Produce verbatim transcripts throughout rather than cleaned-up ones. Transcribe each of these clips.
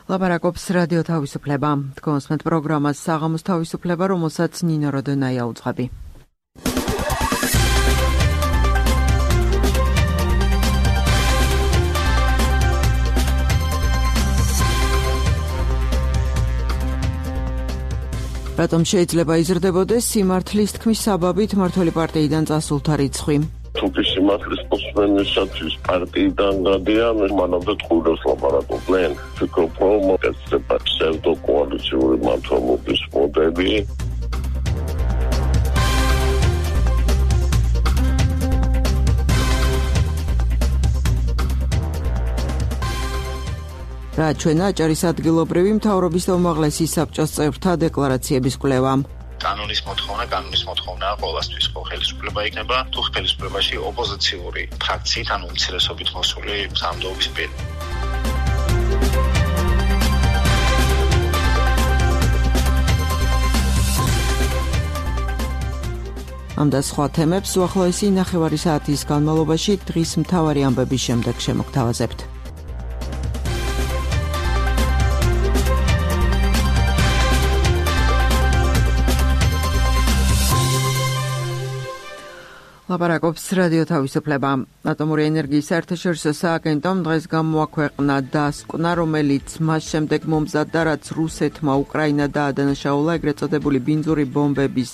ლაპარაკობს რადიო თავისუფლება. თქვენსმეთ პროგრამას საღამოს თავისუფლება, რომელსაც ნინო როდონაია უძღვები. რატომ შეიძლება იზრდებოდეს სიმართლის თქმის საბაბით მმართველი პარტიიდან წასულთა რიცხვი? თუკი სიმართლის პოსტმენისათვის პარტიიდან გადიან, მანამდე ტყუილებს ლაპარაკობდნენ. ვფიქრობ, რომ ესება ფსევდოკოალიციური მმართველობის მოდელი. რა ჩვენა აჭარის ადგილობრივი მთავრობის და უმაღლესი საბჭოს წევრთა დეკლარაციების კვლევა. კანონის მოთხოვნა, კანონის მოთხოვნაა ყოველთვის ხო ხელისუფლება იქნება, თუ ხელისუფლებაში ოპოზიციური ფრაქციით, ანუ უმცირესობით მოსული სამდოობის პირი. ამ და სხვა თემებს უახლოესი ნახევარი საათის განმავლობაში დღის მთავარი ამბების შემდეგ შემოგთავაზებთ. ლაპარაკობს რადიო თავისუფლება. ატომური ენერგიის საერთაშორისო სააგენტომ დღეს გამოაქვეყნა დასკვნა, რომელიც მას შემდეგ მომზადდა, რაც რუსეთმა უკრაინა დაადანაშაულა ეგრეთ წოდებული ბინძური ბომბების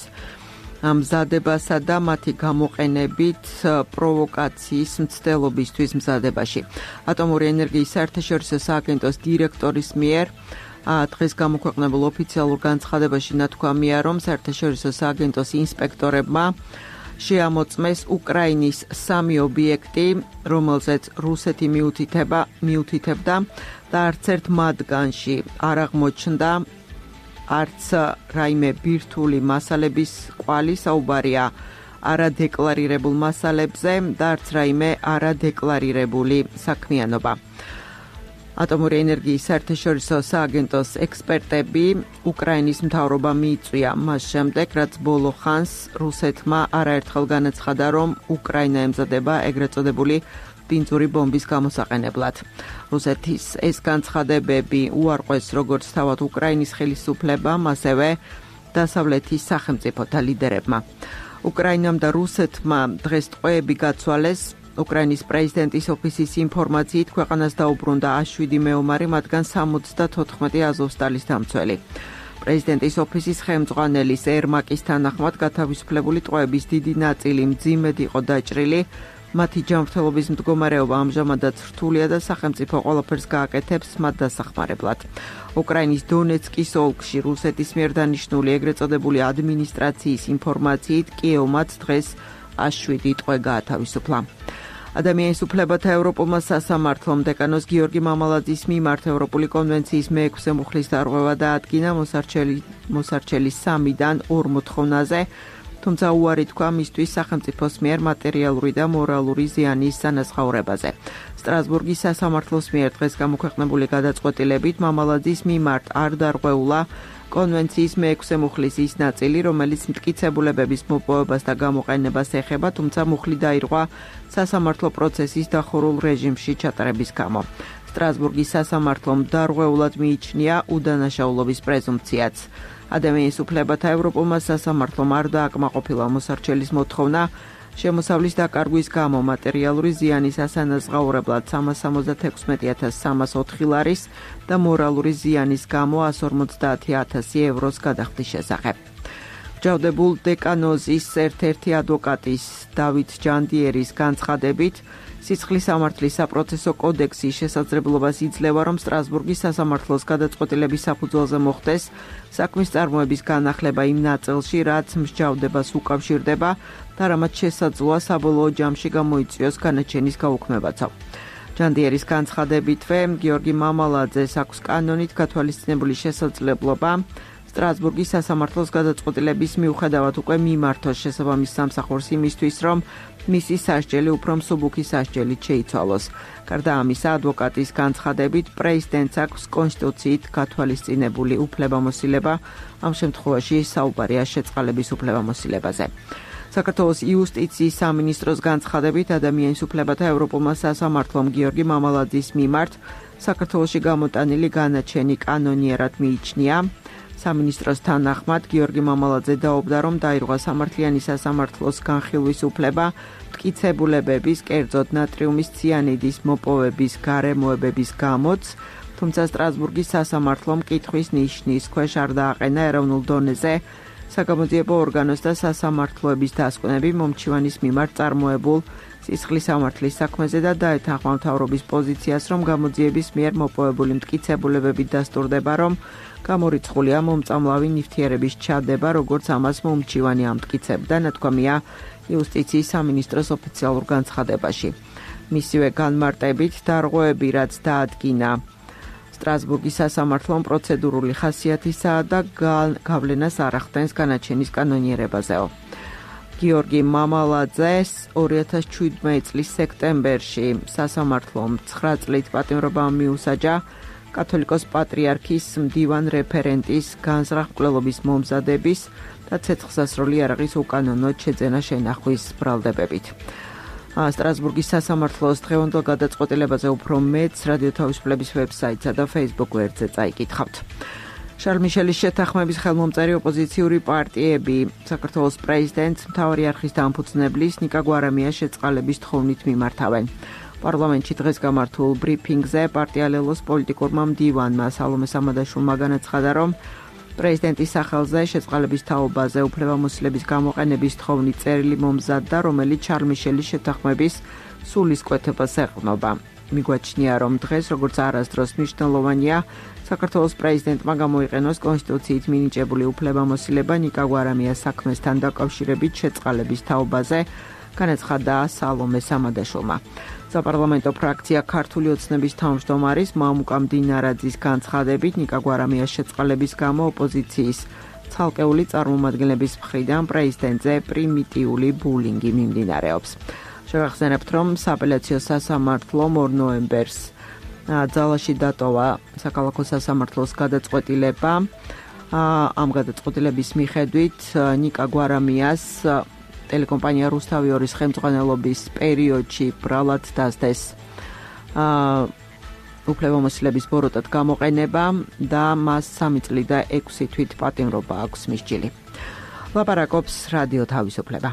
მზადებასა და მათი გამოყენებით პროვოკაციის მცდელობისთვის მზადებაში. ატომური ენერგიის საერთაშორისო სააგენტოს დირექტორის მიერ დღეს გამოქვეყნებულ ოფიციალურ განცხადებაში ნათქვამია, რომ საერთაშორისო სააგენტოს ინსპექტორებმა შეამოწმეს უკრაინის სამი ობიექტი, რომელზეც რუსეთი მიუთითება, მიუთითებდა და არც ერთ მათგანში არ აღმოჩნდა არც რაიმე ბირთვული მასალების კვალი, საუბარია არადეკლარირებულ მასალებზე და არც რაიმე არადეკლარირებული საქმიანობა. ატომური ენერგიის საერთაშორისო სააგენტოს ექსპერტები უკრაინის მთავრობა მიიწვია მას შემდეგ, რაც ბოლო ხანს რუსეთმა არაერთხელ განაცხადა, რომ უკრაინა ემზადება ეგრეთ წოდებული ბინძური ბომბის გამოსაყენებლად. რუსეთის ეს განცხადებები უარყვეს როგორც თავად უკრაინის ხელისუფლებამ, ასევე დასავლეთის სახელმწიფოთა ლიდერებმა. უკრაინამ და რუსეთმა დღეს ტყვეები გაცვალეს. უკრაინის პრეზიდენტის ოფისის ინფორმაციით ქვეყანას დაუბრუნდა შვიდი მეომარი, მათგან სამოცდათოთხმეტი აზოვსტალის დამცველი. პრეზიდენტის ოფისის ხელმძღვანელის ერმაკის თანახმად გათავისუფლებული ტყვეების დიდი ნაწილი მძიმედ იყო დაჭრილი. მათი ჯანმრთელობის მდგომარეობა ამჟამადაც რთულია და სახელმწიფო ყველაფერს გააკეთებს მათ დასახმარებლად. უკრაინის დონეცკის ოლქში რუსეთის მიერ დანიშნული ეგრეთ წოდებული ადმინისტრაციის ინფორმაციით კიევმაც დღეს შვიდი ტყვე გაათავისუფლა. ადამიანის უფლებათა ევროპულმა სასამართლომ დეკანოს გიორგი მამალაძის მიმართ ევროპული კონვენციის მეექვსე მუხლის დარღვევა დაადგინა მოსარჩელი მოსარჩელის სამიდან ორ მოთხოვნაზე, თუმცა უარი თქვა მისთვის სახელმწიფოს მიერ მატერიალური და მორალური ზიანის სანაზღაურებაზე. სტრასბურგის სასამართლოს მიერ დღეს გამოქვეყნებული გადაწყვეტილებით მამალაძის მიმართ არ დარღვეულა კონვენციის მეექვსე მუხლის ის ნაწილი, რომელიც მტკიცებულებების მოპოვებას და გამოყენებას ეხება, თუმცა მუხლი დაირღვა სასამართლო პროცესის დახურულ რეჟიმში ჩატარების გამო. სტრასბურგის სასამართლომ დარღვეულად მიიჩნია უდანაშაულობის პრეზუმპციაც. ადამიანის უფლებათა ევროპულმა სასამართლომ არ დააკმაყოფილა მოსარჩელის მოთხოვნა შემოსავლის დაკარგვის გამო მატერიალური ზიანის ასანაზღაურებლად სამას სამოცდათექვსმეტი ათას სამას ოთხი ლარის და მორალური ზიანის გამო ასს ორმოცდაათი ათასი ევროს გადახდის შესახებ. ჯავდებულ დეკანოზის ერთ-ერთი ადვოკატის დავით ჯანდიერის განცხადებით, სიცხლის სამართლის საპროცესო კოდექსის შესაძლებლობას იძლევა, რომ სტრასბურგის სასამართლოს გადაწყვეტილების საფუძველზე მოხდეს საქმის წარმოების განახლება იმ ნაწილში, რაც მსჯავრდებას უკავშირდება და რამაც შესაძლოა საბოლოო ჯამში გამოიწვიოს განაჩენის გაუქმებაცო. ჯანდიერის განცხადებითვე გიორგი მამალაძეს აქვს კანონით გათვალისწინებული შესაძლებლობა სტრასბურგის სასამართლოს გადაწყვეტილების მიუხედავად უკვე მიმართოს შესაბამის სამსახურს იმისთვის, რომ მისი სასჯელი უფრო მსუბუქი სასჯელით შეიცვალოს. გარდა ამისა, ადვოკატის განცხადებით, პრეზიდენტს აქვს კონსტიტუციით გათვალისწინებული უფლებამოსილება, ამ შემთხვევაში საუბარია შეწყალების უფლებამოსილებაზე. საქართველოს იუსტიციის სამინისტროს განცხადებით, ადამიანის უფლებათა ევროპულმა სასამართლომ გიორგი მამალაძის მიმართ საქართველოში გამოტანილი განაჩენი კანონიერად მიიჩნია. სამინისტროს თანახმად გიორგი მამალაძე დაობდა, რომ დაირღვა სამართლიანი სასამართლოს განხილვის უფლება მტკიცებულებების, კერძოდ ნატრიუმის ციანიდის მოპოვების გარემოებების გამოც, თუმცა სტრასბურგის სასამართლომ კითხვის ნიშნის ქვეშ არ დააყენა ეროვნულ დონეზე საგამოძიებო ორგანოს და სასამართლოების დასკვნები მომჩივანის მიმართ წარმოებულ სისხლის სამართლის საქმეზე და დაეთანხმა მთავრობის პოზიციას, რომ გამოძიების მიერ მოპოვებული მტკიცებულებებით დასტურდება, რომ გამორიცხულია მომწამლავი ნივთიერების ჩადება, როგორც ამას მომჩივანი ამტკიცებდა, ნათქვამია იუსტიციის სამინისტროს ოფიციალურ განცხადებაში. მისივე განმარტებით დარღვევები, რაც დაადგინა სტრასბურგის სასამართლომ პროცედურული ხასიათისაა და გავლენას არ ახდენს განაჩენის კანონიერებაზეო. გიორგი მამალაძეს ორი ათას შვიდმეტი წლის სექტემბერში სასამართლომ ცხრა წლით პატიმრობა მიუსაჯა კათოლიკოს პატრიარქის მდივან რეფერენტის განზრახ მკვლელობის მომზადების და ცეცხლსასროლი იარაღის უკანონოდ შეძენა შენახვის ბრალდებებით. სტრასბურგის სასამართლოს დღევანდელ გადაწყვეტილებაზე უფრო მეც რადიო თავისუფლების ვებსაიტსა და Facebook გვერდზე წაიკითხავთ. შარლ მიშელის შეთანხმების ხელმომწერი ოპოზიციური პარტიები საქართველოს პრეზიდენტს მთავარი არხის დამფუძნებლის ნიკა გვარამიას შეწყალების თხოვნით მიმართავენ. პარლამენტში დღეს გამართულ ბრიფინგზე პარტიალელოს პოლიტიკურმა მდივანმა სალომე სამადაშვილმა განაცხადა, რომ პრეზიდენტის სახელზე შეწყალების თაობაზე უფლებამოსილების გამოყენების თხოვნით წერილი მომზადდა, რომელიც შარლ მიშელის შეთანხმების სულისკვეთებას ეყრდნობა. მიგვაჩნია, რომ დღეს როგორც არასდროს მნიშვნელოვანია საქართველოს პრეზიდენტმა გამოიყენოს კონსტიტუციით მინიჭებული უფლებამოსილება ნიკა გვარამიას საქმესთან დაკავშირებით შეწყალების თაობაზე, განაცხადა სალომე სამადაშვილმა. საპარლამენტო ფრაქცია ქართული ოცნების თავმჯდომარის მამუკა მდინარაძის განცხადებით ნიკა გვარამიას შეწყალების გამო ოპოზიციის ცალკეული წარმომადგენლების მხრიდან პრეზიდენტზე პრიმიტიული ბულინგი მიმდინარეობს. შევახსენებთ, რომ სააპელაციო სასამართლომ ორ ნოემბერს ძალაში დატოვა საქალაქო სასამართლოს გადაწყვეტილება. ამ გადაწყვეტილების მიხედვით ნიკა გვარამიას ტელეკომპანია რუსთავი ორის ხელმძღვანელობის პერიოდში ბრალად დასდეს უფლებამოსილების ბოროტად გამოყენება და მას სამი წელი და ექვსი თვით პატიმრობა აქვს მისჯილი. ლაპარაკობს რადიო თავისუფლება.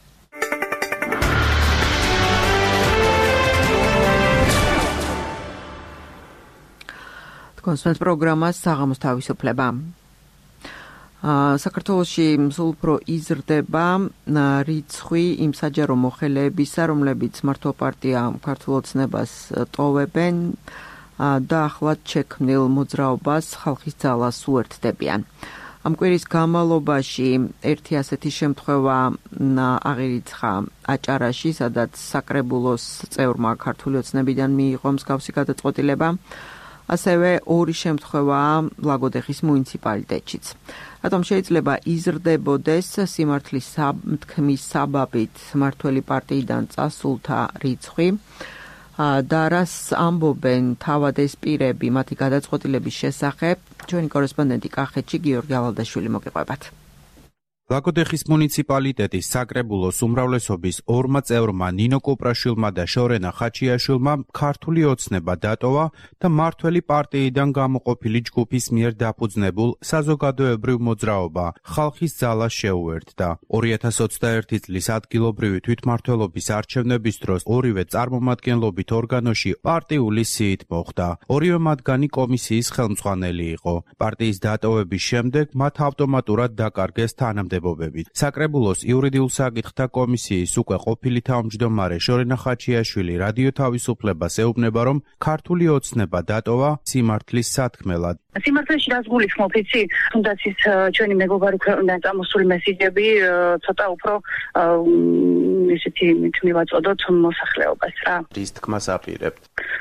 კონსპენს პროგრამას საღამოს თავისუფლება. საქართველოში სულ უფრო იზრდება რიცხვი იმ საჯარო მოხელეებისა, რომლებიც მართვა პარტია ქართულ ოცნებას ტოვებენ და ახლად შექმნილ მოძრაობას ხალხის ძალას უერთდებიან. ამ კვირის განმავლობაში ერთი ასეთი შემთხვევა აღირიცხა აჭარაში, სადაც საკრებულოს წევრმა ქართული ოცნებიდან მიიღო მსგავსი გადაწყვეტილება. ასევე ორი შემთხვევაა ლაგოდეხის მუნიციპალიტეტშიც. რატომ შეიძლება იზრდებოდეს სიმართლის თქმის საბაბით მართველი პარტიიდან წასულთა რიცხვი და რას ამბობენ თავად ეს პირები მათი გადაწყვეტილების შესახებ, ჩვენი კორესპონდენტი კახეთში გიორგი ალადაშვილი მოგიყვებათ. ლაგოდეხის მუნიციპალიტეტის საკრებულოს უმრავლესობის ორმა წევრმა ნინო კუპრაშვილმა და შორენა ხაჩიაშვილმა ქართული ოცნება დატოვა და მართველი პარტიიდან გამოყოფილი ჯგუფის მიერ დაფუძნებულ საზოგადოებრივ მოძრაობა ხალხის ძალა შეუერთდა. ორი ათას ოცდაერთი წლის ადგილობრივი თვითმმართველობის არჩევნების დროს ორივე წარმომადგენლობით ორგანოში პარტიული სიით მოხვდა. ორივე მათგანი კომისიის ხელმძღვანელი იყო. პარტიის დატოვების შემდეგ მათ ავტომატურად დაკარგეს თანამდებობები. საკრებულოს იურიდიულ საკითხთა კომისიის უკვე ყოფილი თავმჯდომარე შორენა ხაჩიაშვილი რადიო თავისუფლებას ეუბნება, რომ ქართული ოცნება დატოვა სიმართლის სათქმელად. სიმართლეში რას გულისხმობ, იცი? თუნდაც ის ჩვენი მეგობარი ქვეყნიდან წამოსული მესიჯები ცოტა უფრო ისეთი მივაწოდოთ მოსახლეობას რა. რის თქმას აპირებთ?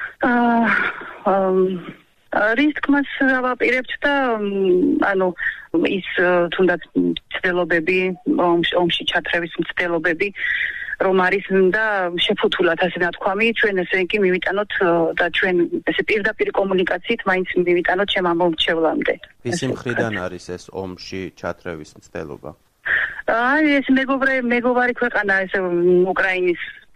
რის თქმას ავაპირებთ და ანუ ის თუნდაც მცდელობები, ომში ჩათრევის მცდელობები რომ არის და შეფუთულად ასე ნათქვამი, ჩვენ ესე იგი მივიტანოთ და ჩვენ ესე პირდაპირ კომუნიკაციით მაინც მივიტანოთ ჩემ ამომრჩევლამდე. ისი მხრიდან არის ეს ომში ჩათრევის მცდელობა? აი ეს მეგობრე მეგობარი ქვეყანა ესე უკრაინის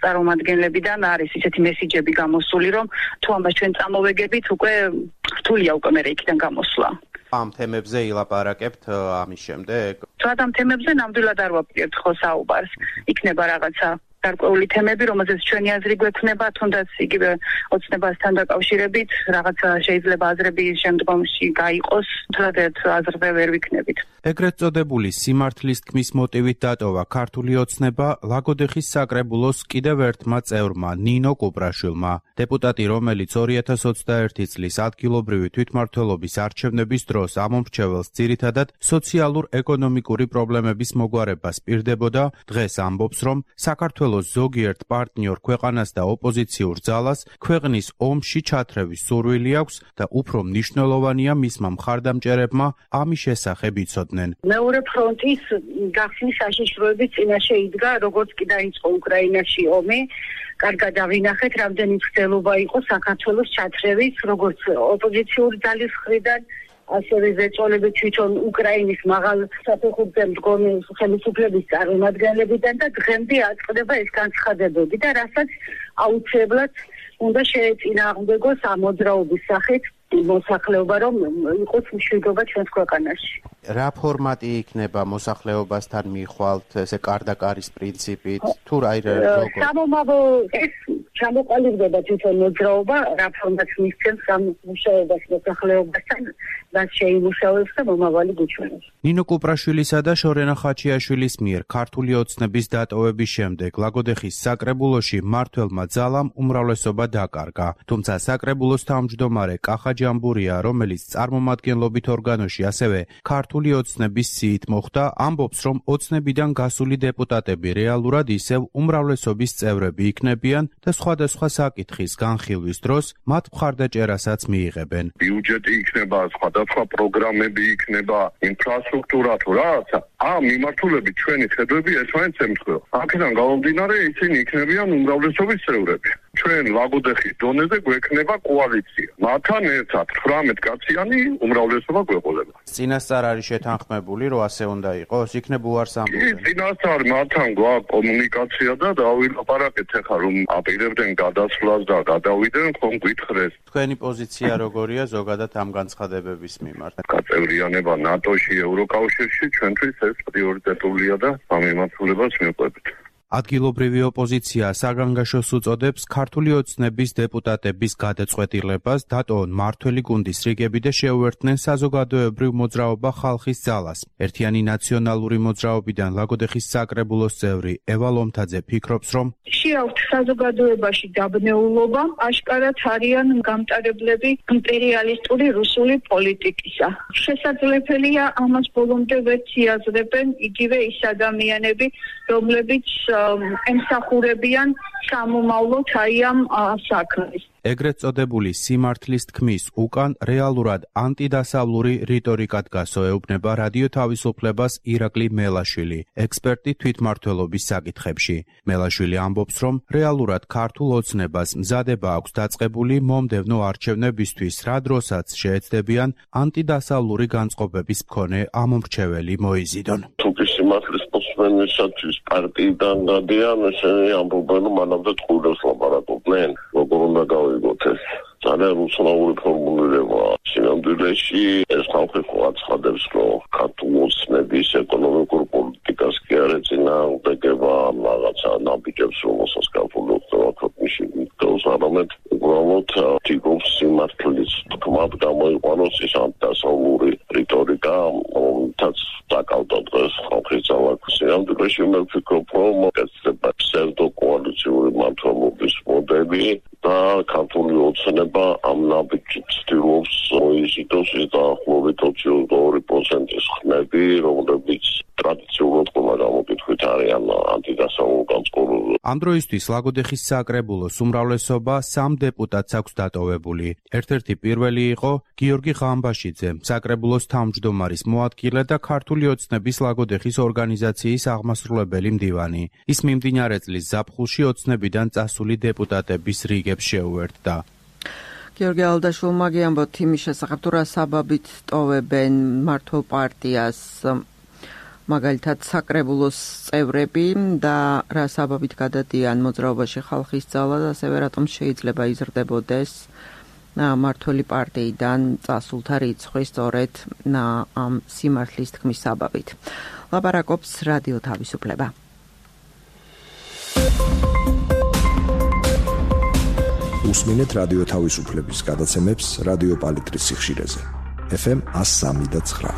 წარმომადგენლებიდან არის ისეთი მესიჯები გამოსული, რომ თუ ამას ჩვენ წამოვეგებით, უკვე რთულია უკვე მე იქიდან გამოსვლა. ამ თემებზე ილაპარაკებთ ამის შემდეგ? თუ ამ თემებზე ნამდვილად არ ვაპირებთ ხო საუბარს. იქნება რაღაცა გარკვეული თემები, რომელზეც ჩვენი აზრი გვექნება, თუნდაც იგივე ოცნებასთან დაკავშირებით, რაღაცა შეიძლება აზრები შემდგომში გაიყოს, თუნდაც აზრზე ვერ ვიქნებით. ეგრეთ წოდებული სიმართლის თქმის მოტივით დატოვა ქართული ოცნება ლაგოდეხის საკრებულოს კიდევ ერთმა წევრმა ნინო კუპრაშვილმა. დეპუტატი, რომელიც ორი ათას ოცდაერთი წლის ადგილობრივი თვითმმართველობის არჩევნების დროს ამომრჩეველს ძირითადად სოციალურ-ეკონომიკური პრობლემების მოგვარებას პირდებოდა, დღეს ამბობს, რომ საქართველოს ზოგიერთ პარტნიორ ქვეყანას და ოპოზიციურ ძალას ქვეყნის ომში ჩათრევის სურვილი აქვს და უფრო მნიშვნელოვანია მისმა მხარდამჭერებმა ამის შესახებ იცოდნენ. მეორე ფრონტის გახსნის საშიშროების წინაშე იდგა, როგორც კი დაიწყო უკრაინაში ომი. კარგად დავინახეთ, რამდენი მცდელობა იყო საქართველოს ჩათრევის, როგორც ოპოზიციური ძალის მხრიდან, ასევე ზეწოლები თვითონ უკრაინის მაღალ საფეხურზე მდგომი ხელისუფლების წარმომადგენლებიდან და დღემდე აწყდება ეს განცხადებები და რასაც აუცილებლად უნდა შეეწინააღმდეგოს ამ მოძრაობის სახით მოსახლეობა, რომ იყოს მშვიდობა ჩვენს ქვეყანაში. რა ფორმატი იქნება მოსახლეობასთან მიხვალთ, ესე კარდაკარის პრინციპით, თუ რა როგორ? სამომავლო ეს ჩამოყალიბდება თვითონ მოძრაობა, რა ფორმატს მისცემს ამ მუშაობას მოსახლეობასთან, რაც შეიმუშავებს და მომავალი გუჩვენებს. ნინო კუპრაშვილისა და შორენა ხაჩიაშვილის მიერ ქართული ოცნების დატოვების შემდეგ ლაგოდეხის საკრებულოში მმართველმა ძალამ უმრავლესობა დაკარგა, თუმცა საკრებულოს თავმჯდომარე კახა ჯამბურია, რომელიც წარმომადგენლობით ორგანოში ასევე ქართული ოცნების სიით მოხვდა, ამბობს, რომ ოცნებიდან გასული დეპუტატები რეალურად ისევ უმრავლესობის წევრები იქნებიან და სხვადასხვა საკითხის განხილვის დროს მათ მხარდაჭერასაც მიიღებენ. ბიუჯეტი იქნება, სხვადასხვა პროგრამები იქნება, ინფრასტრუქტურა თუ რაღაცა. ამ მიმართულებით ჩვენი ხედვები ერთმანეთს ემთხვევა. აქედან გამომდინარე, ისინი იქნებიან უმრავლესობის წევრები. ჩვენ ლაგოდეხის დონეზე გვექნება კოალიცია. მათთან ერთად ხრამეტ კაციანი უმრავლესობა გვეყოლება. წინასწარ არის შეთანხმებული, რომ ასე უნდა იყოს, იქნებ უარს ამბობენ. წინასწარ მათთან გვაქვს კომუნიკაცია და დავილაპარაკეთ ახლა რომ აპირებდნენ გადასვლას და გადავიდნენ, ხომ გითხრეს. თქვენი პოზიცია როგორია ზოგადად ამ განცხადებების მიმართ? გაწევრიანება ნატოში, ევროკავშირში ჩვენთვის ეს პრიორიტეტულია და ამ მიმართულებას მივყვებით. ადგილობრივი ოპოზიცია საგანგაშოს უწოდებს ქართული ოცნების დეპუტატების გადაწყვეტილებას დატოვონ მმართველი გუნდის რიგები და შეუერთდნენ საზოგადოებრივ მოძრაობა ხალხის ძალას. ერთიანი ნაციონალური მოძრაობიდან ლაგოდეხის საკრებულოს წევრი ევა ლომთაძე ფიქრობს, რომ შეაქვთ საზოგადოებაში დაბნეულობა, აშკარად არიან გამტარებლები იმპერიალისტური რუსული პოლიტიკისა. შესაძლებელია ამას ბოლომდე ვერც იაზრებენ იგივე ის ადამიანები, რომლებიც ემსახურებიან სამომავლოდ აი ამ საქმეს. ეგრეთ წოდებული სიმართლის თქმის უკან რეალურად ანტიდასავლური რიტორიკა დგას, ეუბნება რადიო თავისუფლებას ირაკლი მელაშვილი, ექსპერტი თვითმმართველობის საკითხებში. მელაშვილი ამბობს, რომ რეალურად ქართულ ოცნებას მზადება აქვს დაწყებული მომდევნო არჩევნებისთვის, რა დროსაც შეეცდებიან ანტიდასავლური განწყობების მქონე ამომრჩეველი მოიზიდონ. სიმართლის მოსმენისათვის პარტიიდან გადიან, ესენი ამბობენ, რომ მანამდე ტყუილებს ლაპარაკობდნენ, როგორ უნდა გავიგოთ ეს. ძალიან უცნაური ფორმულირება. სინამდვილეში ეს ხალხი ყურადღებას, რომ ქართული ოცნების ეკონომიკურ პოლიტიკას კი არ ეწინააღმდეგება რაღაცა ნაბიჯებს, რომელსაც ქართული ოცნება ქვეყნში მიგდოს, არამედ უბრალოდ თითქოს სიმართლის თქმად გამოიყვანოს ის ანტიდასავლური რიტორიკა, რომელთაც საკავდა დღეს ხალხის ძალა. სინამდვილეში მე ვფიქრობ, რომ ესება ფსევდოკოალიციური მმართველობის მოდელი და ქართული ოცნება ამ ნაბიჯით ცდილობს მოიზიდოს ის დაახლოებით ოცდაორი პროცენტის ხმები, რომლებიც ტრადიციულად ყველა გამოკითხვით არიან ანტიდასავლურ განწყობაზე. ამ დროისთვის ლაგოდეხის საკრებულოს უმრავლესობა სამ დეპუტატს აქვს დატოვებული. ერთ-ერთი პირველი იყო გიორგი ღამბაშიძე, საკრებულოს თავმჯდომარის მოადგილე და ქართული ოცნების ლაგოდეხის ორგანიზაციის აღმასრულებელი მდივანი. ის მიმდინარე წლის ზაფხულში ოცნებიდან წასული დეპუტატების რიგებს შეუერთდა. გიორგი ალდაშვილმა გიამბოთ იმის შესახებ, თუ რა საბაბით ტოვებენ მმართველ პარტიას. მაგალითად საკრებულოს წევრები და რა საბაბით გადადიან მოძრაობაში ხალხის ძალა და ასევე რატომ შეიძლება იზრდებოდეს მართველი პარტიიდან წასულთა რიცხვი სწორედ ამ სიმართლის თქმის საბაბით. ლაპარაკობს რადიო თავისუფლება. უსმინეთ რადიო თავისუფლების გადაცემებს რადიო პალიტრის სიხშირეზე. ეფ ემ one oh three point nine.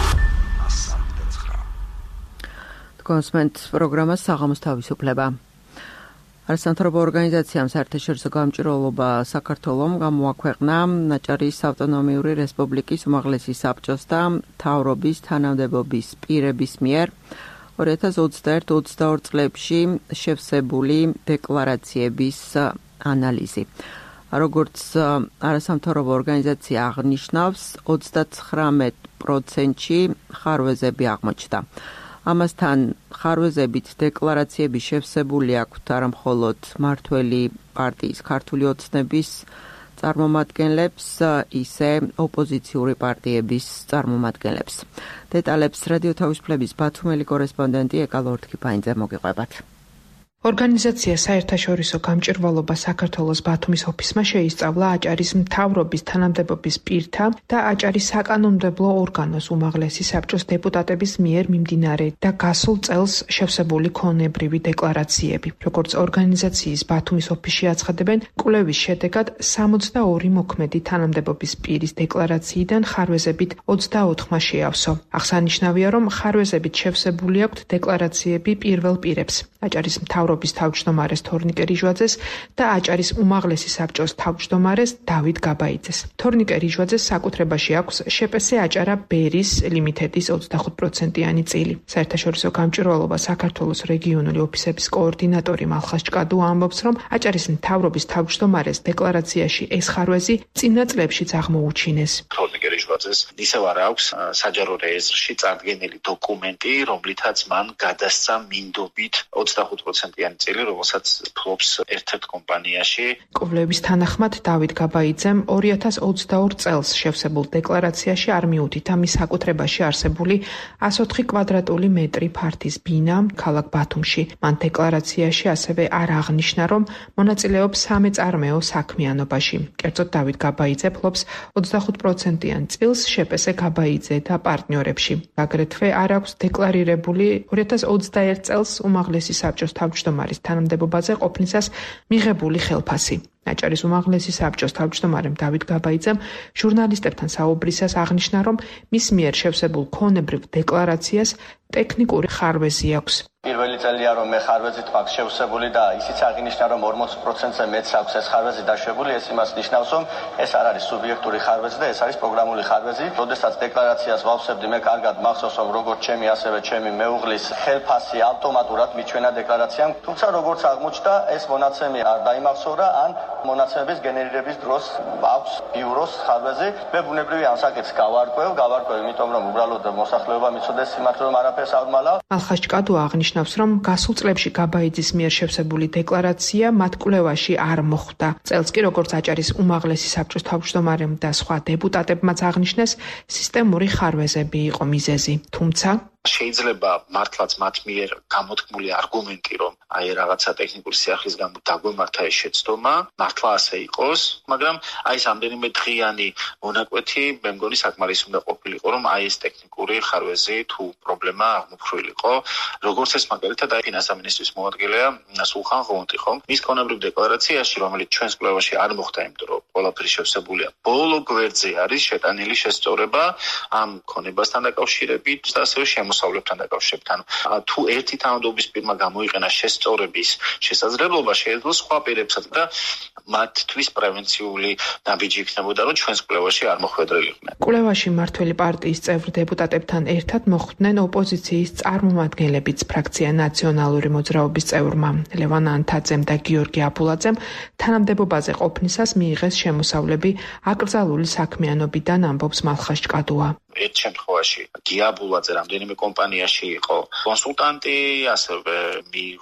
კონსმენტ პროგრამა საღამოს თავისუფლება. არასამთავრობო ორგანიზაციამ საერთაშორისო გამჭირვალობა საქართველომ გამოაქვეყნა ნაჭარის ავტონომიური რესპუბლიკის უმაღლესი საბჭოს და მთავრობის თანამდებობის პირების მიერ ორი ათას ოცდაერთი ოცდაორი წლებში შევსებული დეკლარაციების ანალიზი. როგორც არასამთავრობო ორგანიზაცია აღნიშნავს, ოცდაცხრამეტ პროცენტში ხარვეზები აღმოჩნდა. ამასთან ხარვეზებით დეკლარაციები შევსებული აქვთ არა მხოლოდ მართველი პარტიის ქართული ოცნების წარმომადგენლებს, ისე ოპოზიციური პარტიების წარმომადგენლებს. დეტალებს რადიო თავისუფლების ბათუმელი კორესპონდენტი ეკა ლორთქიფაინძე მოგიყვებათ. ორგანიზაცია საერთაშორისო გამჭირვალობა საქართველოს ბათუმის ოფისმა შეისწავლა აჭარის მთავრობის თანამდებობის პირთა და აჭარის საკანონმდებლო ორგანოს უმაღლესი საბჭოს დეპუტატების მიერ მიმდინარე და გასულ წელს შევსებული ქონებრივი დეკლარაციები. როგორც ორგანიზაციის ბათუმის ოფისში აცხადებენ, კვლევის შედეგად სამოცდაორი მოქმედი თანამდებობის პირის დეკლარაციიდან ხარვეზებით ოცდაოთხმა შეავსო. აღსანიშნავია, რომ ხარვეზებით შევსებული აქვთ დეკლარაციები პირველ პირებს. აჭარის მთავრობის თავმჯდომარეს თორნიკე რიჟვაძეს და აჭარის უმაღლესი საბჭოს თავმჯდომარეს დავით გაბაიძეს. თორნიკე რიჟვაძეს საკუთრებაში აქვს შპს აჭარა ბერის ლიმიტედის ოცდახუთ პროცენტიანი წილი. საერთაშორისო გამჭირვალობა საქართველოს რეგიონული ოფისების კოორდინატორი მალხაზ ჭკადუ ამბობს, რომ აჭარის მთავრობის თავმჯდომარეს დეკლარაციაში ეს ხარვეზი წინა წლებშიც აღმოუჩინეს. თორნიკე რიჟვაძეს ისევ არ აქვს საჯარო რეესტრში წარდგენილი დოკუმენტი, რომლითაც მან გადასცა მინდობით ოცდახუთ პროცენტიანი წილი, რომელსაც ფლობს ერთ-ერთ კომპანიაში. კვლევის თანახმად დავით გაბაიძემ ორი ათას ოცდაორი წელს შევსებულ დეკლარაციაში არ მიუთითა მის საკუთრებაში არსებული ასოთხი კვადრატული მეტრი ფართის ბინა ქალაქ ბათუმში. მან დეკლარაციაში ასევე არ აღნიშნა, რომ მონაწილეობს სამეწარმეო საქმიანობაში. კერძოდ დავით გაბაიძე ფლობს ოცდახუთ პროცენტიან წილს შპს გაბაიძე და პარტნიორებში. აგრეთვე არ აქვს დეკლარირებული ორი ათას ოცდაერთი წელს უმაღლესი საბჭოს თავმჯდომარის თანამდებობაზე ყოფნისას მიღებული ხელფასი. აჭარის უმაღლესი საბჭოს თავმჯდომარემ დავით გაბაიძემ ჟურნალისტებთან საუბრისას აღნიშნა, რომ მის მიერ შევსებულ ქონებრივ დეკლარაციას ტექნიკური ხარვეზი აქვს. პირველი წელია რომ მე ხარვეზით მაქვს შევსებული და ისიც აღინიშნა რომ ორმოცი პროცენტზე მეც აქვს ეს ხარვეზი დაშვებული, ეს იმას ნიშნავს რომ ეს არ არის სუბიექტური ხარვეზი და ეს არის პროგრამული ხარვეზი. როდესაც დეკლარაციას ვავსებდი, მე კარგად მახსოვს რომ როგორც ჩემი ასევე ჩემი მეუღლის ხელფასი ავტომატურად მიჩვენა დეკლარაციამ, თუმცა როგორც აღმოჩნდა ეს მონაცემი არ დაიმახსოვრა ან მონაცემების გენერირების დროს აქვს ბიუროს ხარვეზი. მე ბუნებრივია ამ საკითხს გავარკვევ, გავარკვევ იმიტომ რომ უბრალოდ მოსახლეობა მიცოდეს სიმართლე რომ არაფერს არ ვმალავ. მალხაზ ჭკადუ აღნიშნავს, რომ გასულ წლებში გაბაიძის მიერ შევსებული დეკლარაცია მათ კვლევაში არ მოხვდა. წელს კი როგორც აჭარის უმაღლესი საბჭოს თავმჯდომარემ და სხვა დეპუტატებმაც აღნიშნეს, სისტემური ხარვეზები იყო მიზეზი. თუმცა შეიძლება მართლაც მათ მიერ გამოთქმული არგუმენტი, რომ აი რაღაცა ტექნიკური სიახლის გამო დაგვემართა ეს შეცდომა, მართლა ასე იყოს, მაგრამ აი ეს ამდენიმე დღიანი მონაკვეთი მე მგონი საკმარის უნდა ყოფილიყო, რომ აი ეს ტექნიკური ხარვეზი თუ პრობლემა აღმოფხვრილიყო, როგორც ეს მაგალითად აი ფინანსთა მინისტრის მოადგილეა სულხან ღონტი, ხომ? მის ქონებრივ დეკლარაციაში, რომელიც ჩვენს კვლევაში არ მოხდა, იმიტომ რომ ყველაფერი შევსებულია, ბოლო გვერდზე არის შეტანილი შესწორება ამ ქონებასთან დაკავშირებით და ასევე მოსავლებთან დაკავშირებით. ანუ თუ ერთი თანამდებობის პირმა გამოიყენა შესწორების შესაძლებლობა, შეიძლება სხვა პირებსაც და მათთვის პრევენციული ნაბიჯი იქნებოდა, რომ ჩვენს კვლევაში არ მოხვედრილიყვნენ. კვლევაში მართველი პარტიის წევრ დეპუტატებთან ერთად მოხვდნენ ოპოზიციის წარმომადგენლებიც ფრაქცია ნაციონალური მოძრაობის წევრმა ლევან ანთაძემ და გიორგი აბულაძემ თანამდებობაზე ყოფნისას მიიღეს შემოსავლები აკრძალული საქმიანობიდან, ამბობს მალხაზ ჭკადუა. ერთ შემთხვევაში გიაბულაძე რამდენიმე კომპანიაში იყო კონსულტანტი, ასევე მიიღო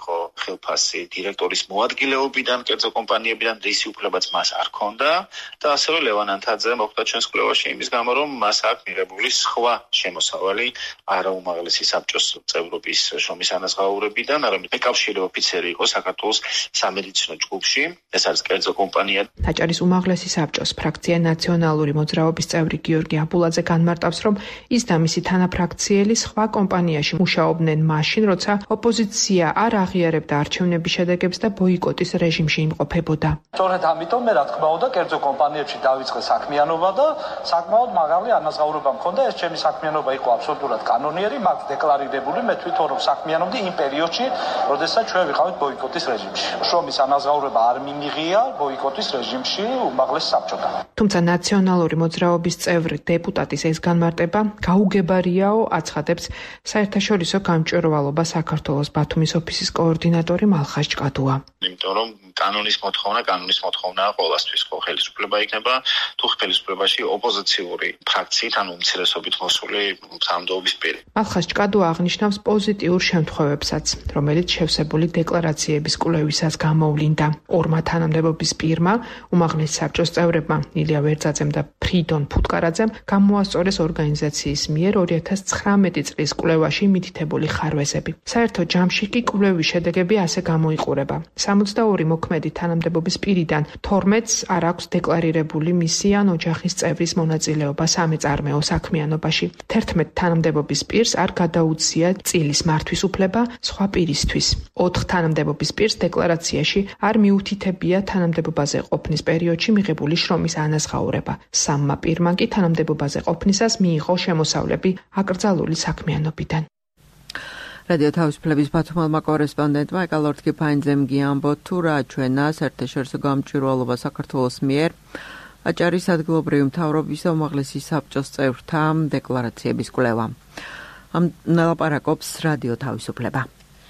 სახელფასი დირექტორის მოადგილეობიდან, კერძო კომპანიებიდან რისი უფლებაც მას არ ჰქონდა და ასევე ლევან ანთაძე მოხვდა ჩვენს კვლევაში იმის გამო, რომ მას აქვს მიღებული სხვა შემოსავალი არაუმაღლესი საბჭოს წევრობის შრომის ანაზღაურებიდან, არამედ მეკავშირე ოფიცერი იყო საქართველოს სამედიცინო ჯგუფში, ეს არის კერძო კომპანია. აჭარის უმაღლესი საბჭოს ფრაქცია ნაციონალური მოძრაობის წევრი გიორგი აბულაძე განმარტავს, რომ ის და მისი თანაფრაქციელი სხვა კომპანიაში მუშაობდნენ მაშინ, როცა ოპოზიცია არ აღიარებდა არჩევნების შედეგებს და ბოიკოტის რეჟიმში იმყოფებოდა. სწორედ ამიტომ მე რა თქმა უნდა კერძო კომპანიებში დავიწყე საქმიანობა და საკმაოდ მაღალი ანაზღაურება მქონდა. ეს ჩემი საქმიანობა იყო აბსოლუტურად კანონიერი, მაქვს დეკლარირებული, მე თვითონ რომ საქმიანობდი იმ პერიოდში, როდესაც ჩვენ ვიყავით ბოიკოტის რეჟიმში. შრომის ანაზღაურება არ მიმიღია ბოიკოტის რეჟიმში უმაღლეს საბჭოდან. თუმცა ნაციონალური მოძრაობის წევრი დეპუტატის ეს განმარტება გაუგებარიაო, აცხადებს საერთაშორისო გამჭვირვალობა საქართველოს ბათუმის ოფისის კოორდინატორი მალხაზ ჭკადუა. იმიტომ რომ კანონის მოთხოვნა, კანონის მოთხოვნაა ყოველთვის, ხო ხელისუფლება იქნება თუ ხელისუფლებაში ოპოზიციური ფრაქციით, ანუ უმცირესობით მოსული სამთავრობის პირი. მალხაზ ჭკადუა აღნიშნავს პოზიტიურ შემთხვევებსაც, რომელიც შევსებული დეკლარაციების კვლევისას გამოვლინდა. ორმა თანამდებობის პირმა, უმაღლეს საბჭოს წევრებმა ილია ვერძაძემ და ფრიდონ ფუტკარაძემ გამოასწორეს ორგანიზაციის მიერ ორი ათას ცხრამეტი წლის კვლევაში მითითებული ხარვეზები. საერთო ჯამში კი კვლევის შედეგები ასე გამოიყურება. სამოცდაორი მოქმედი თანამდებობის პირიდან თორმეტს არ აქვს დეკლარირებული მისი ან ოჯახის წევრის მონაწილეობა სამეწარმეო საქმიანობაში. თერთმეტ თანამდებობის პირს არ გადაუცია წილის მართვის უფლება სხვა პირისთვის. ოთხ თანამდებობის პირს დეკლარაციაში არ მიუთითებია თანამდებობაზე ყოფნის პერიოდში მიღებული შრომის ანაზღაურება. სამმა პირმა კი თანამდებობაზე ყოფნისას მიიღო შემოსავლები აკრძალული საქმიანობიდან. რადიო თავისუფლების ბათუმელმა კორესპონდენტმა ეკალორთ კიფაინძემ გიამბო თუ რა ჩვენა საერთაშორისო გამჭვირვალობა საქართველოს მიერ აჭარის ადგილობრივი მთავრობის უმაღლესი საბჭოს წევრთა დეკლარაციების კვლევა. ამ ნელაპარაკობს რადიო თავისუფლება.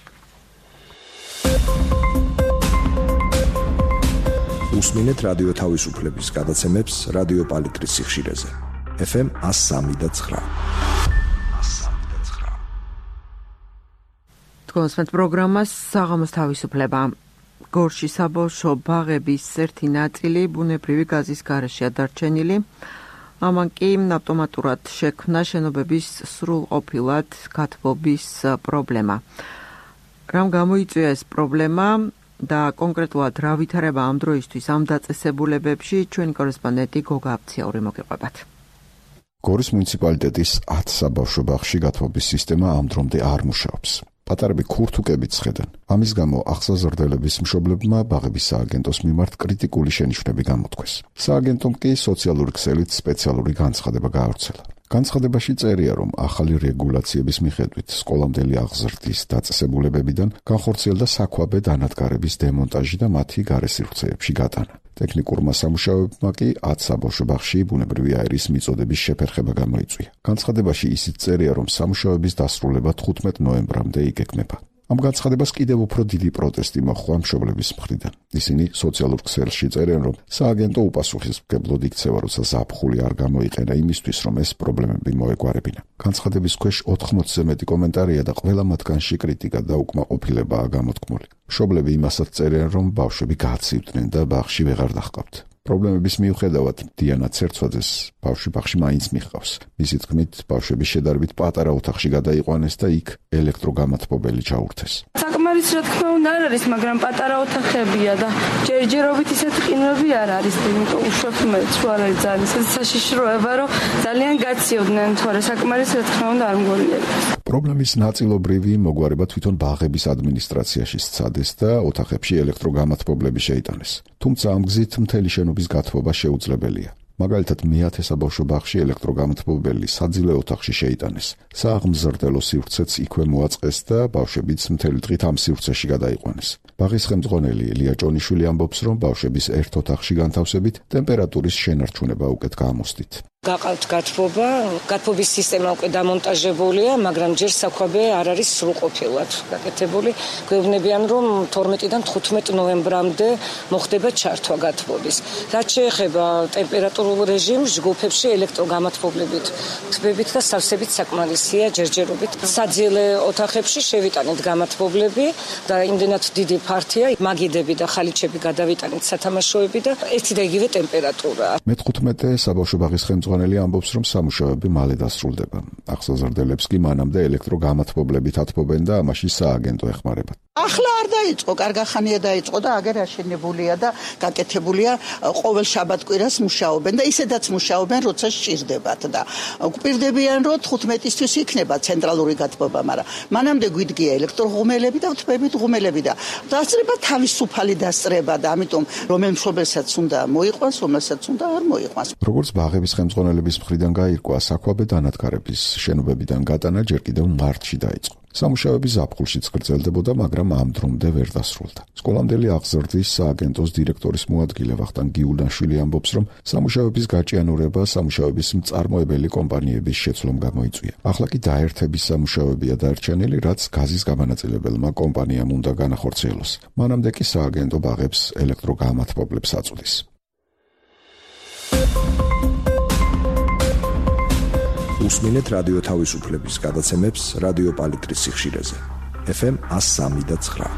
უსმინეთ რადიო თავისუფლების გადაცემებს რადიო პალიტრის სიხშირეზე. ეფ ემ εκατო სამი და ცხრა. თქვენს პროგრამას საღამოს თავისუფლება. გორში საბავშვო ბაღების ერთი ნაწილი ბუნებრივი გაზის გარეშეა დარჩენილი. ამან კი ავტომატურად შექმნა შენობების სრულყოფილად გათბობის პრობლემა. რამ გამოიწვია ეს პრობლემა და კონკრეტულად რა ვითარება ამ დროისთვის ამ დაწესებულებებში ჩვენი კორესპონდენტი გოგა აფციური მოგიყვებათ. გორის მუნიციპალიტეტის ათ საბავშვო ბაღში გათბობის სისტემა ამ დრომდე არ მუშაობს. პატარები ქურთუკებით სხედან. ამის გამო აღსაზრდელების მშობლებმა ბაღების სააგენტოს მიმართ კრიტიკული შენიშვნები გამოთქვეს. სააგენტომ კი სოციალური ქსელით სპეციალური განცხადება გაავრცელა. განცხადებაში წერია, რომ ახალი რეგულაციების მიხედვით სკოლამდელი აღზრდის დაწესებულებებიდან განხორციელდა საქვაბე დანადგარების დემონტაჟი და მათი გარესივრცეებში გატანა. ტექნიკურმა სამუშაოებმა კი ათ საბავშვო ბაღში ბუნებრივი აირის მიწოდების შეფერხება გამოიწვია. განცხადებაში ისიც წერია, რომ სამუშაოების დასრულება თხუთმეტ ნოემბრამდე იგეგმება. ამ განცხადებას კიდევ უფრო დიდი პროტესტი მოჰყვა მშობლების მხრიდან. ისინი სოციალურ ქსელში წერენ, რომ სააგენტო უპასუხისმგებლოდ იქცევა, როცა ზაფხული არ გამოიყენა იმისთვის, რომ ეს პრობლემები მოეგვარებინა. განცხადების ქვეშ ოთხმოცზე მეტი კომენტარია და ყველა მათგანში კრიტიკა და უკმაყოფილებაა გამოთქმული. მშობლები იმასაც წერენ, რომ ბავშვები გააცივდნენ და ბაღში ვეღარ დაჰყავთ. პრობლემების მიუხედავად დიანა ცერცვაძეს ბავშვი ბაღში მაინც მიჰყავს. მისი თქმით, ბავშვები შედარებით პატარა ოთახში გადაიყვანეს და იქ ელექტროგამათბობელი ჩაურთეს. საკმარის რა თქმა უნდა არ არის, მაგრამ პატარა ოთახებია და ჯერჯერობით ისეთი ყინვები არ არის, იმიტომ უშვებთ მე თუ არ არის ძალიან საშიშროება, რომ ძალიან გაციოდნენ, თორე საკმარის რა თქმა უნდა არ მგონიათ. პრობლემის ნაწილობრივი მოგვარება თვითონ ბაღების ადმინისტრაციაში სცადეს და ოთახებში ელექტროგამათბობლები შეიტანეს. თუმცა ამ გზით მთელი შენობის გათბობა შეუძლებელია. მაგალითად, მეათე საბავშვო ბაღში ელექტროგამათბობელი საძილე ოთახში შეიტანეს. სააღმზრდელო სივრცეც იქვე მოაწყეს და ბავშვებიც მთელი დღით ამ სივრცეში გადაიყვანეს. ბაღის ხელმძღვანელი ელია ჭონიშვილი ამბობს, რომ ბავშვების ერთ ოთახში განთავსებით ტემპერატურის შენარჩუნება უკეთ გამოსდით. გაყავთ გათბობა, გათბობის სისტემა უკვე დამონტაჟებულია, მაგრამ ჯერ საქვაბე არ არის სრულყოფილად გაკეთებული. გვეუბნებიან, რომ თორმეტიდან თხუთმეტ ნოემბრამდე მოხდება ჩართვა გათბობის. რაც შეეხება ტემპერატურულ რეჟიმს, ჯგუფებში ელექტროგამათბობლებით, თბებით და სავსებით საკმარისია ჯერჯერობით. საძილე ოთახებში შევიტანეთ გამათბობლები და იმდენად დიდი ფართია, მაგიდები და ხალიჩები გადავიტანეთ სათამაშოები და ერთი და იგივე ტემპერატურაა. მეთხუთმეტე საბავშვო ბაღის ხელმძღვანელი ამბობს, რომ სამუშაოები მალე დასრულდება. ახსოზრდელებს კი მანამდე ელექტროგამათბობლებით ათბობენ და ამაში სააგენტო ეხმარება. ახლა არ დაიწყო, კარგახანია დაიწყო და აგერ აშენებულია და გაკეთებულია, ყოველ შაბათ-კვირას მუშაობენ და ისედაც მუშაობენ, როცა სჭირდებათ და გვპირდებიან, რომ თხუთმეტისთვის იქნება ცენტრალური გათბობა, მაგრამ მანამდე გვიდგია ელექტროღუმელები და თბებით ღუმელები და დასწრება თავისუფალი დასწრება და ამიტომ რომელ მშობელსაც უნდა მოიყვანს, რომელსაც უნდა არ მოიყვანს. როგორც ბაღების ხელმძღვანელების მხრიდან გაირკვა, საქვაბე დანადგარების შენობებიდან გატანა ჯერ კიდევ მარტში დაიწყო. სამუშაოები ზაფხულშიც გრძელდებოდა, მაგრამ ამ დრომდე ვერ დასრულდა. სკოლამდელი აღზრდის სააგენტოს დირექტორის მოადგილე ვახტანგ გიულდანშვილი ამბობს, რომ სამუშაოების გაჭიანურება სამუშაოების მწარმოებელი კომპანიების შეცვლომ გამოიწვია. ახლა კი დაერთების სამუშაოებია დარჩენილი, რაც გაზის გამანაწილებელმა კომპანიამ უნდა განახორციელოს. მანამდე კი სააგენტო ბაღებს ელექტროგამათბობლებს აწვდის. უსმინეთ რადიო თავისუფლების გადაცემებს რადიო პალიტრის სიხშირეზე. ეფ ემ one oh three და nine.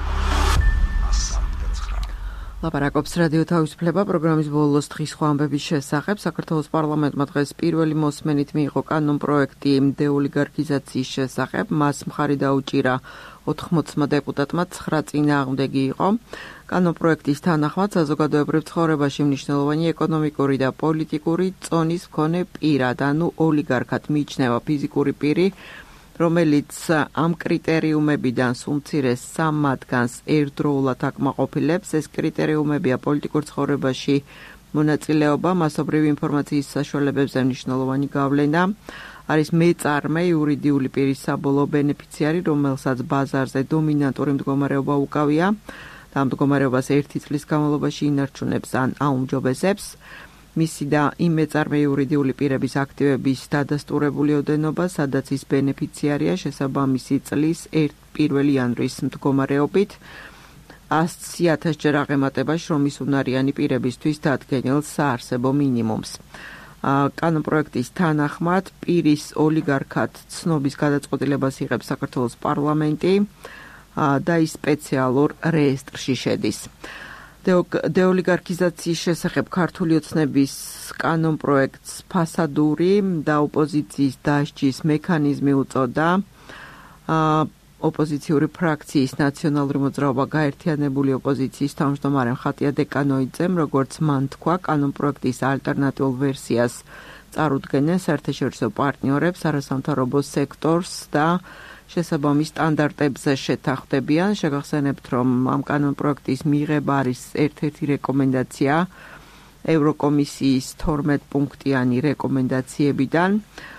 ლაპარაკობს რადიო თავისუფლება პროგრამის ბოლოს დღის სხვა ამბების შესახებ. საქართველოს პარლამენტმა დღეს პირველი მოსმენით მიიღო კანონპროექტი დეოლიგარქიზაციის შესახებ. მას მხარი დაუჭირა ოთხმოცმა დეპუტატმა, ცხრა წინააღმდეგი იყო. კანონპროექტის თანახმად საზოგადოებრივ ცხოვრებაში მნიშვნელოვანი ეკონომიკური და პოლიტიკური წონის მქონე პირად, ანუ ოლიგარქად მიიჩნევა ფიზიკური პირი, რომელიც ამ კრიტერიუმებიდან სულ მცირე სამ მათგანს ერთდროულად აკმაყოფილებს. ეს კრიტერიუმებია პოლიტიკურ ცხოვრებაში მონაწილეობა, მასობრივი ინფორმაციის საშუალებებზე მნიშვნელოვანი გავლენა, არის მეწარმე იურიდიული პირის საბოლოო ბენეფიციარი, რომელსაც ბაზარზე დომინანტური მდგომარეობა უკავია და ამ მდგომარეობას ერთი წლის განმავლობაში ინარჩუნებს ან აუმჯობესებს. მისი და იმ მეწარმე იურიდიული პირების აქტივების დადასტურებული ოდენობა, სადაც ის ბენეფიციარია შესაბამისი წლის პირველი იანვრის მდგომარეობით, ასი ათასჯერ აღემატება შრომის უნარიანი პირებისთვის დადგენილ საარსებო მინიმუმს. კანონპროექტის თანახმად პირის ოლიგარქად ცნობის გადაწყვეტილებას იღებს საქართველოს პარლამენტი და ის სპეციალურ რეესტრში შედის. დეოლიგარქიზაციის შესახებ ქართული ოცნების კანონპროექტს ფასადური და ოპოზიციის დასჯის მექანიზმი უწოდა. ოპოზიციური ფრაქციის ნაციონალური მოძრაობა გაერთიანებული ოპოზიციის თავმჯდომარე ხატია დეკანოიძემ, როგორც მან თქვა, კანონპროექტის ალტერნატიულ ვერსიას წარუდგენენ საერთაშორისო პარტნიორებს, არასამთავრობო სექტორს და შესაბამის სტანდარტებზე შეთანხმდებიან. შეგახსენებთ, რომ ამ კანონპროექტის მიღება არის ერთ-ერთი რეკომენდაცია ევროკომისიის თორმეტ პუნქტიანი რეკომენდაციებიდან.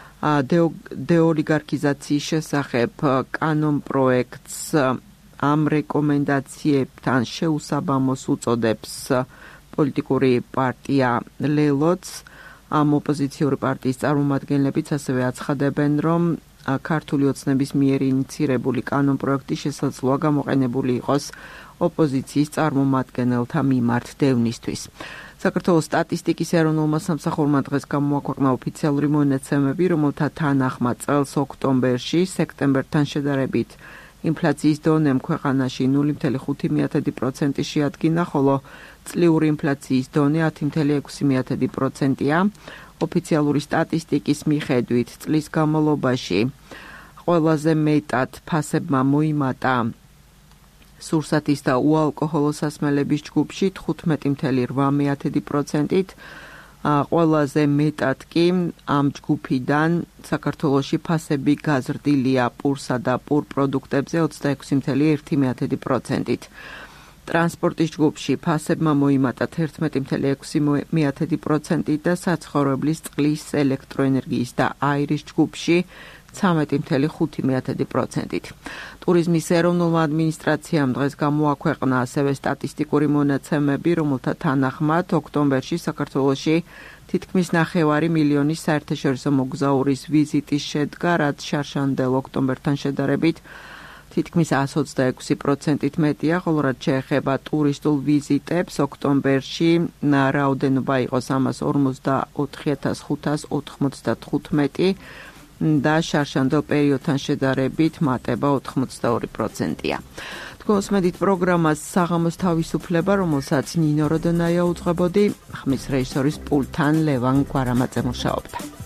დეოლიგარქიზაციის შესახებ კანონპროექტს ამ რეკომენდაციებთან შეუსაბამოს უწოდებს პოლიტიკური პარტია ლელოც. ამ ოპოზიციური პარტიის წარმომადგენლებიც ასევე აცხადებენ, რომ ქართული ოცნების მიერ ინიცირებული კანონპროექტი შესაძლოა გამოყენებული იყოს ოპოზიციის წარმომადგენელთა მიმართ დევნისთვის. საქართველოს სტატისტიკის ეროვნულმა სამსახურმა დღეს გამოაქვეყნა ოფიციალური მონაცემები, რომელთა თანახმად წელს ოქტომბერში სექტემბერთან შედარებით ინფლაციის დონემ ქვეყანაში ნული ფاصლე ხუთი პროცენტი შეადგინა, ხოლო წლიური ინფლაციის დონე ათი ფاصლე ექვსი პროცენტია. ოფიციალური სტატისტიკის მიხედვით წლის განმავლობაში ყველაზე მეტად ფასებმა მოიმატა სურსათის და უალკოჰოლო სასმელების ჯგუფში თხუთმეტი ფاصლე რვა პროცენტით, ყველაზე მეტად კი ამ ჯგუფიდან საქართველოში ფასები გაზრდილია პურსა და პურ პროდუქტებზე ოცდაექვსი ფاصლე ერთი პროცენტით. ტრანსპორტის ჯგუფში ფასებმა მოიმატა თერთმეტი ფاصლე ექვსი პროცენტით და საცხოვრებლის წყლის, ელექტროენერგიის და აირის ჯგუფში ცამეტი ფاصლე ხუთი პროცენტით. ტურიზმის ეროვნულმა ადმინისტრაციამ დღეს გამოაქვეყნა ასევე სტატისტიკური მონაცემები, რომელთა თანახმად ოქტომბერში საქართველოში თითქმის ნახევარი მილიონი საერთაშორისო მოგზაურის ვიზიტი შედგა, რაც შარშანდელ ოქტომბერთან შედარებით თითქმის εκατს ოცდაექვსი პროცენტით მეტია, ხოლო რაც შეეხება ტურისტულ ვიზიტებს, ოქტომბერში რაოდენობა იყო სამას ორმოცდაოთხი ათას ხუთას ოთხმოცდათხუთმეტი და შარშანდელ პერიოდთან შედარებით მატება ოთხმოცდაორი პროცენტია. თქვენს მედით პროგრამას საღამოს თავისუფლება, რომელსაც ნინო როდონაია უძღვებოდი, ხმის რეჟისორის პულტთან ლევან გვარამაძე მუშაობდა.